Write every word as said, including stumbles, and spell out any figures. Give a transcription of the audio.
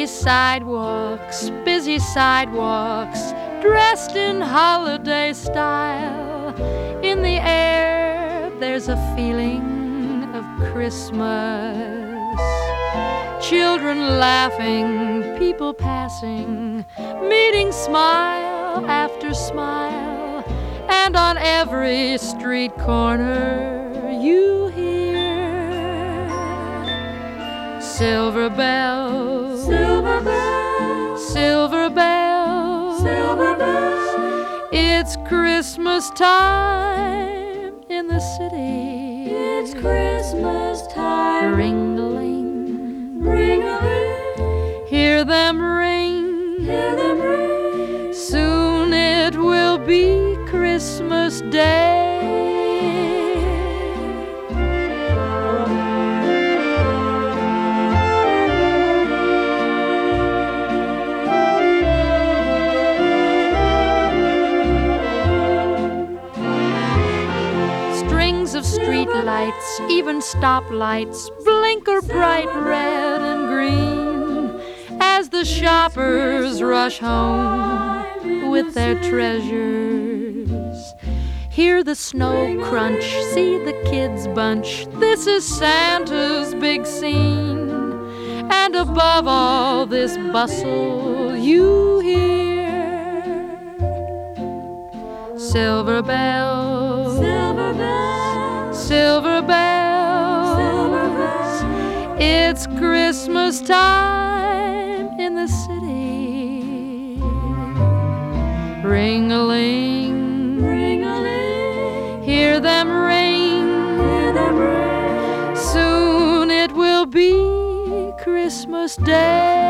Busy sidewalks, busy sidewalks, dressed in holiday style. In the air, there's a feeling of Christmas. Children laughing, people passing, meeting smile after smile. And on every street corner you hear silver bells, Silver bells, silver bells, silver bells. It's Christmas time in the city. It's Christmas time. Ring-a-ling, Ring-a-ling, hear them ring. hear them ring. Soon it will be Christmas Day. Strings of street lights, even stoplights, blinker bright red and green as the shoppers rush home with their treasures. Hear the snow crunch, see the kids bunch. This is Santa's big scene. And above all this bustle, you hear silver bells, Silver bells, silver bells. silver bells. It's Christmas time in the city. Ring-a-ling, Ring-a-ling, hear them ring. hear them ring. Soon it will be Christmas Day.